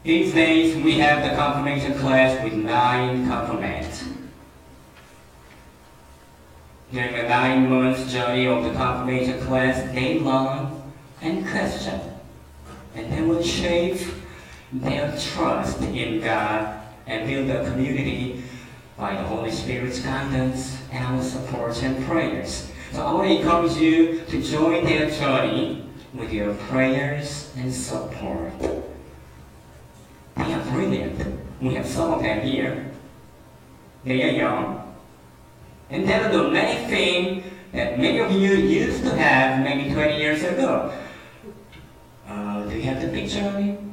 These days, we have the confirmation class with 9 confirmands. During the 9-month journey of the confirmation class, they learn and question, and they will shape their trust in God and build a community by the Holy Spirit's guidance and our support and prayers. So I want to encourage you to join their journey with your prayers and support. They are brilliant. We have some of them here. They are young. And they do many things that many of you used to have maybe 20 years ago. Do you have the picture of me?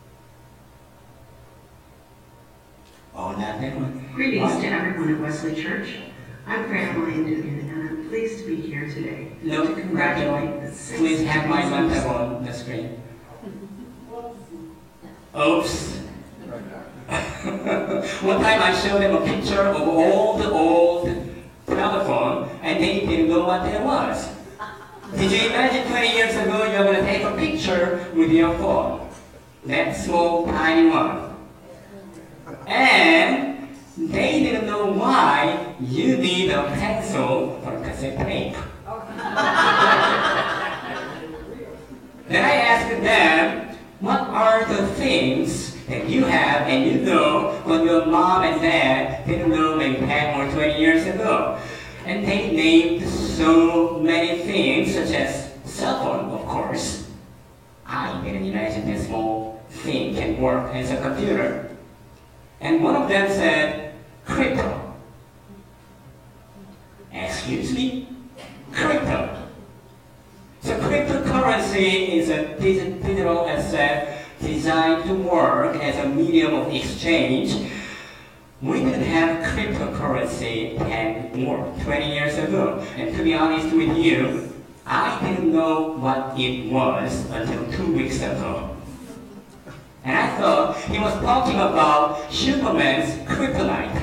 Oh, not that one. Greetings to everyone at Wesley Church. I'm Fran Elaine Dugan, and I'm pleased to be here today to congratulate the 6 Please have my laptop on the screen. Oops. One time I showed them a picture of old telephone, and they didn't know what that was. Did you imagine 20 years ago you're going to take a picture with your phone? That small, tiny one. And they didn't know why you need a pencil for cassette tape. Then I asked them, what are the things that you have and you know when your mom and dad didn't know maybe 10 or 20 years ago? And they named so many things, such as cell phone, of course. I didn't imagine this small thing can work as a computer. And one of them said, crypto. Excuse me? Crypto. So cryptocurrency is a digital asset designed to work as a medium of exchange. We didn't have cryptocurrency 10 or 20 years ago. And to be honest with you, I didn't know what it was until 2 weeks ago. And I thought he was talking about Superman's kryptonite.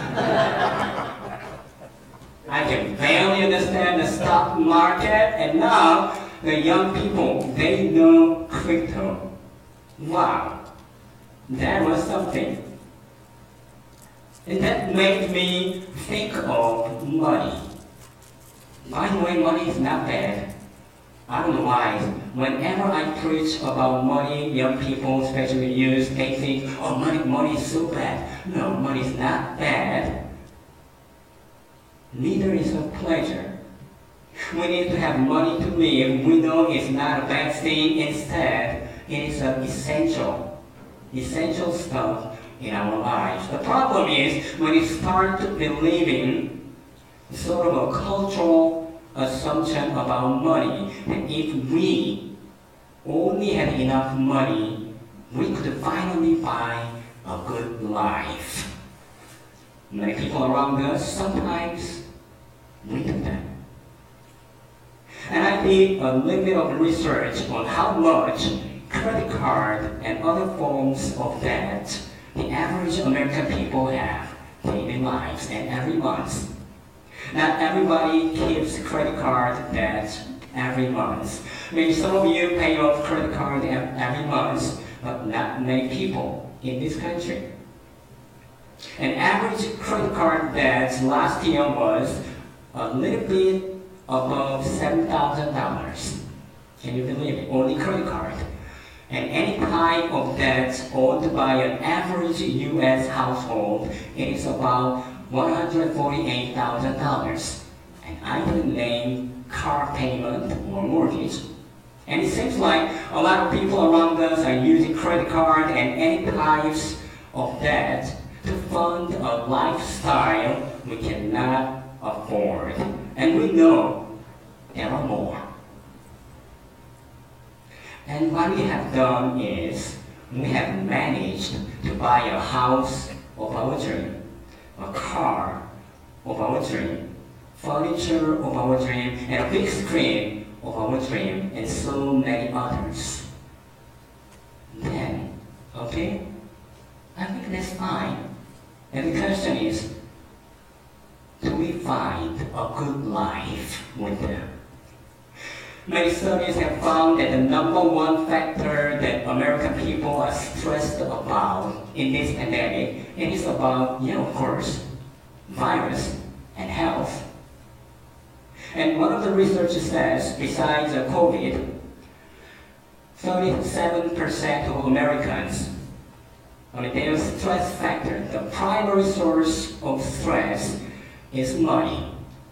I can barely understand the stock market, and now the young people, they know crypto. Wow, that was something. And that made me think of money. By the way, money is not bad. I don't know why. Whenever I preach about money, young people, especially youth, they think, oh, money is so bad. No, money is not bad. Neither is a pleasure. We need to have money to live. We know it's not a bad thing. Instead, it is an essential stuff in our lives. The problem is when you start to believe in sort of a cultural assumption about money, that if we only had enough money, we could finally buy a good life. Many people around us, sometimes we do that. And I did a little bit of research on how much credit card and other forms of debt the average American people have daily lives and every month. Not everybody keeps credit card debt every month. Maybe some of you pay off credit card every month, but not many people in this country. An average credit card debt last year was a little bit above $7,000. Can you believe it? Only credit card. And any type of debt owned by an average U.S. household, it is about $148,000. And I didn't name car payment or mortgage. And it seems like a lot of people around us are using credit card and any types of debt to fund a lifestyle we cannot afford. And we know there are more. And what we have done is we have managed to buy a house of our dream, a car of our dream, furniture of our dream, and a big screen of our dream, and so many others. Then, okay, I think that's fine. And the question is, do we find a good life with them? Many studies have found that the number one factor that American people are are stressed about in this pandemic, it is about, of course, virus and health. And one of the researchers says, besides COVID, 37% of Americans, their stress factor, the primary source of stress is money,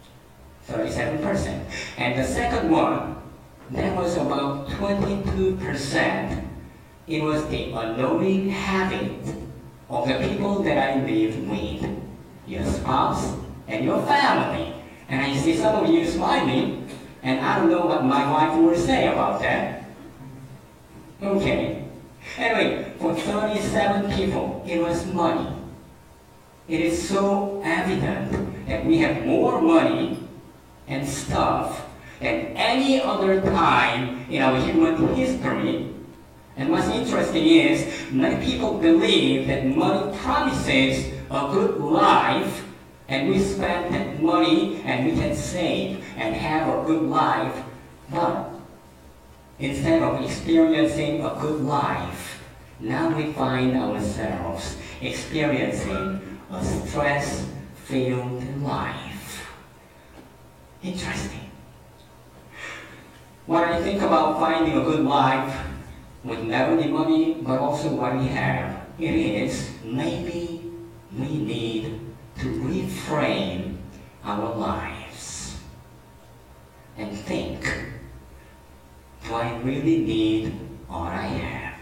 37%. And the second one, that was about 22%. It was the annoying habit of the people that I live with, your spouse and your family. And I see some of you smiling, and I don't know what my wife will say about that. Okay. Anyway, for 37 people, it was money. It is so evident that we have more money and stuff than any other time in our human history. And what's interesting is, many people believe that money promises a good life, and we spend that money and we can save and have a good life. But instead of experiencing a good life, now we find ourselves experiencing a stress-filled life. Interesting. When I think about finding a good life with not only money, but also what we have, it is maybe we need to reframe our lives and think, do I really need all I have?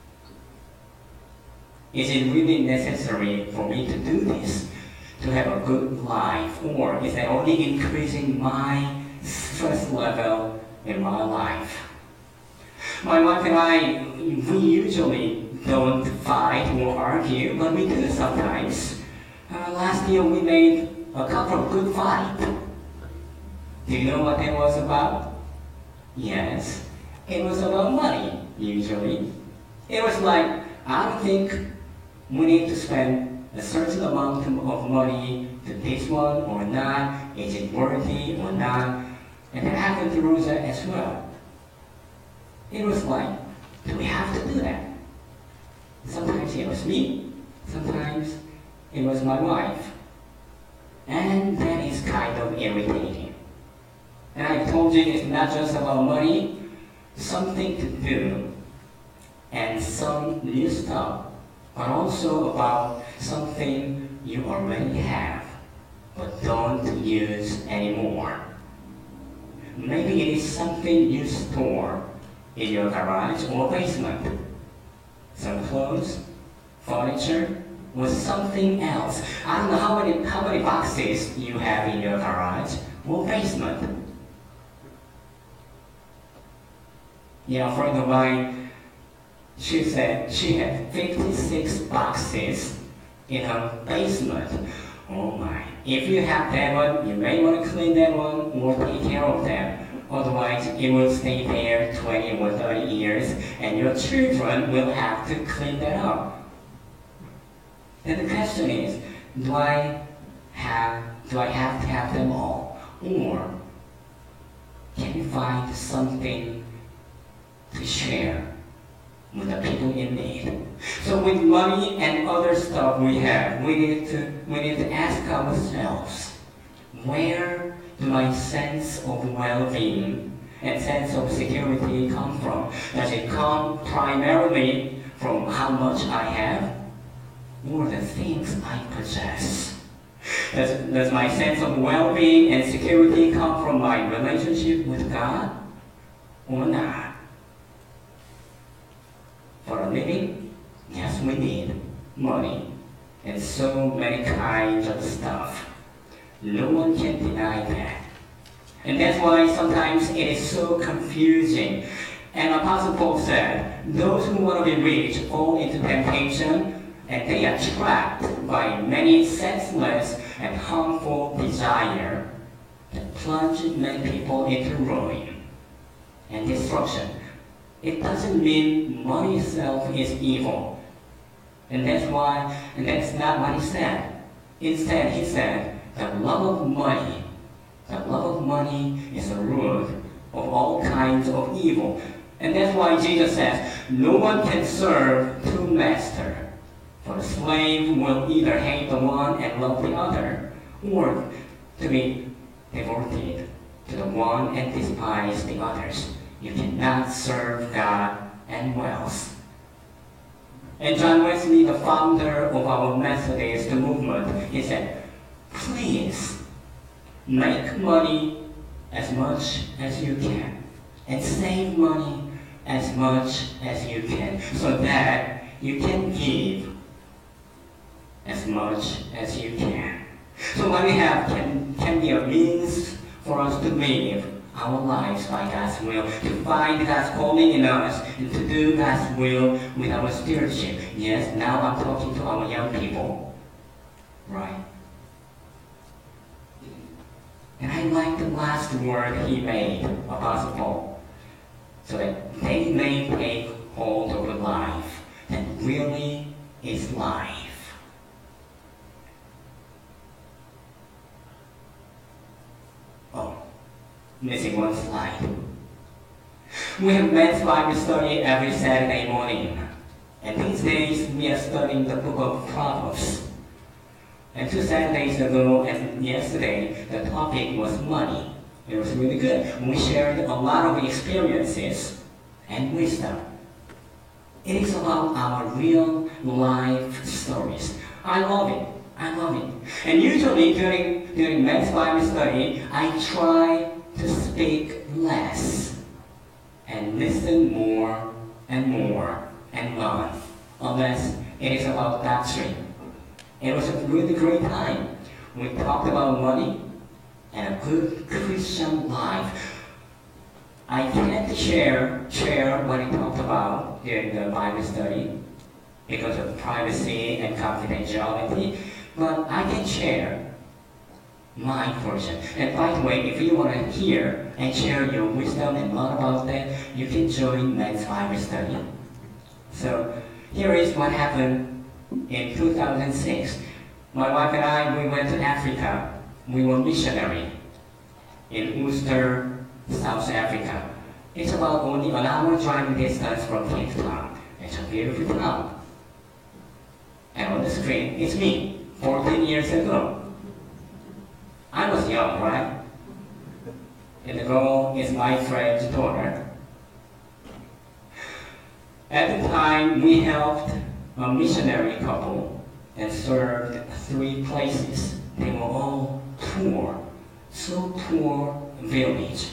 Is it really necessary for me to do this, to have a good life, or is that only increasing my stress level in my life? My wife and I, we usually don't fight or argue, but we do sometimes. Last year we made a couple of good fights. Do you know what that was about? Yes, it was about money, usually. It was like, I don't think we need to spend a certain amount of money to this one or not. Is it worthy or not? And that happened to Rosa as well. It was like, do we have to do that? Sometimes it was me, sometimes it was my wife. And that is kind of irritating. And I told you it's not just about money, something to do, and some new stuff, but also about something you already have, but don't use anymore. Maybe it is something you store in your garage or basement. Some clothes, furniture, or something else. I don't know how many boxes you have in your garage or basement. A friend of mine, she said she had 56 boxes in her basement. Oh my. If you have that one, you may want to clean that one or take care of them. Otherwise, it will stay there 20 or 30 years, and your children will have to clean that up. And the question is, do I have to have them all? Or can you find something to share with the people in need? So with money and other stuff we have, we need to ask ourselves, where do my sense of well-being and sense of security come from? Does it come primarily from how much I have, or the things I possess? Does my sense of well-being and security come from my relationship with God, or not? For a living, yes, we need money and so many kinds of stuff. No one can deny that. And that's why sometimes it is so confusing. And Apostle Paul said, those who want to be rich fall into temptation, and they are trapped by many senseless and harmful desires that plunge many people into ruin and destruction. It doesn't mean money itself is evil. And that's not what he said. Instead, he said, the love of money is the root of all kinds of evil. And that's why Jesus says, no one can serve two masters. For the slave will either hate the one and love the other, or to be devoted to the one and despise the others. You cannot serve God and wealth. And John Wesley, the founder of our Methodist movement, he said, please make money as much as you can and save money as much as you can so that you can give as much as you can. So what we have can be a means for us to live our lives by God's will, to find God's calling in us, and to do God's will with our stewardship. Yes, now I'm talking to our young people, right? And I like the last word he made, Apostle Paul, so that they may take hold of the life that really is life. Oh, missing one slide. We have men's Bible study every Saturday morning. And these days we are studying the book of Proverbs. And 2 Saturdays ago and yesterday, the topic was money. It was really good. We shared a lot of experiences and wisdom. It is about our real life stories. I love it. I love it. And usually during men's Bible study, I try to speak less and listen more and more and learn, unless it is about doctrine. It was a really great time. We talked about money and a good Christian life. I can't share what I talked about during the Bible study because of privacy and confidentiality, but I can share my portion. And by the way, if you want to hear and share your wisdom and learn about that, you can join men's Bible study. So here is what happened in 2006. My wife and I, we went to Africa. We were missionary in Worcester, South Africa. It's about only an hour driving distance from Cape Town. It's a beautiful town. And on the screen, it's me, 14 years ago. I was young, right? And the girl is my friend's daughter. At the time, we helped a missionary couple and served 3 places. They were all poor, so poor village.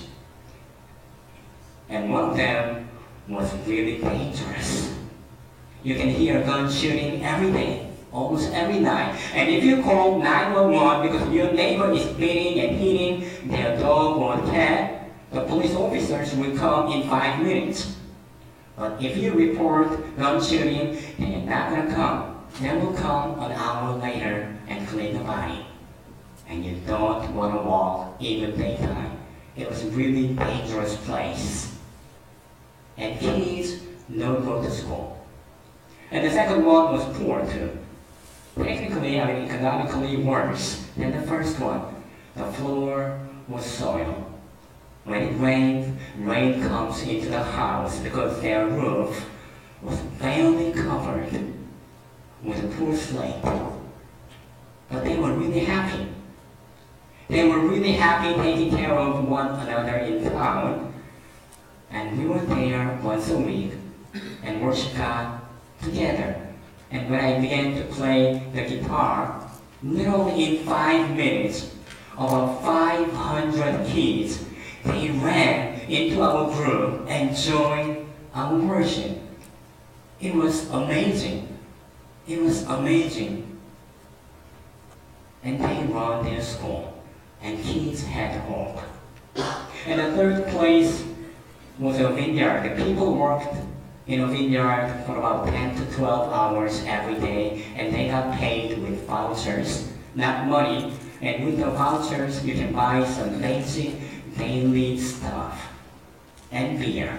And one of them was really dangerous. You can hear gun shooting every day, almost every night. And if you call 911 because your neighbor is beating and hitting their dog or cat, the police officers will come in 5 minutes. But if you report gun shooting, they're not going to come. They will come an hour later and clean the body. And you don't want to walk even daytime. It was a really dangerous place. And kids don't go to school. And the second one was poor too. Technically, economically worse than the first one. The floor was soil. When it rained, rain comes into the house because their roof was barely covered with a poor slate. But they were really happy. They were really happy taking care of one another in town. And we were there once a week and worship God together. And when I began to play the guitar, literally in 5 minutes, about 500 kids, they ran into our group and joined our worship. It was amazing. It was amazing. And they run their school, and kids had hope. And the third place was a vineyard. The people worked in a vineyard for about 10 to 12 hours every day, and they got paid with vouchers, not money. And with the vouchers, you can buy some basic daily stuff and beer.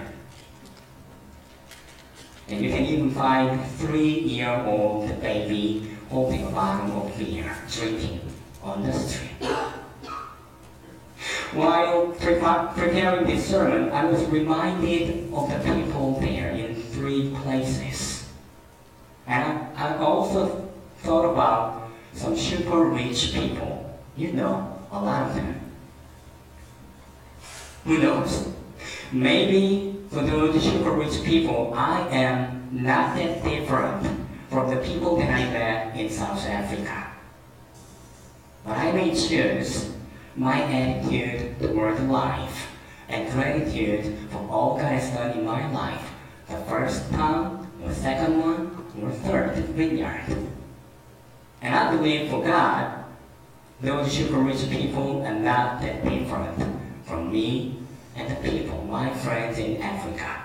And you can even find a 3-year-old baby holding a bottle of beer, drinking on the street. While preparing this sermon, I was reminded of the people there in 3 places. And I also thought about some super rich people. You know, a lot of them. Who knows? Maybe for those super rich people, I am not that different from the people that I met in South Africa. But I may choose my attitude toward life and gratitude for all God has done in my life. The first time, the second one, or third vineyard. And I believe for God, those super rich people are not that different from me and the people, my friends in Africa.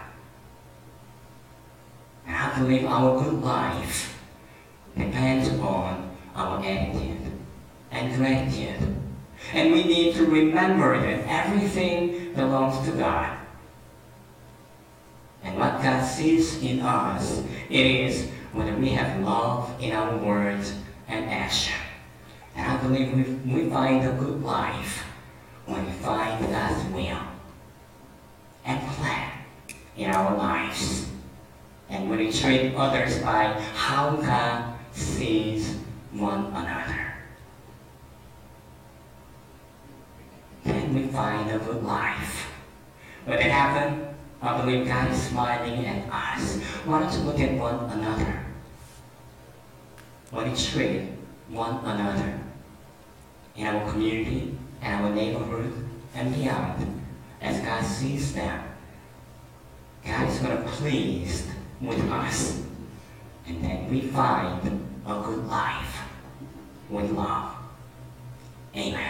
And I believe our good life depends on our attitude and gratitude. And we need to remember that everything belongs to God. And what God sees in us, it is whether we have love in our words and action. And I believe we find a good life when we find God's will and plan in our lives. And when we treat others by how God sees one another. Then we find a good life. When it happens, I believe God is smiling at us. Why don't you look at one another? When we treat one another in our community, in our neighborhood, and beyond, as God sees them, God is going to be pleased with us. And then we find a good life with love. Amen.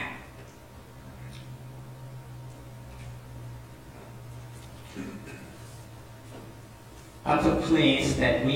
I'm so pleased that we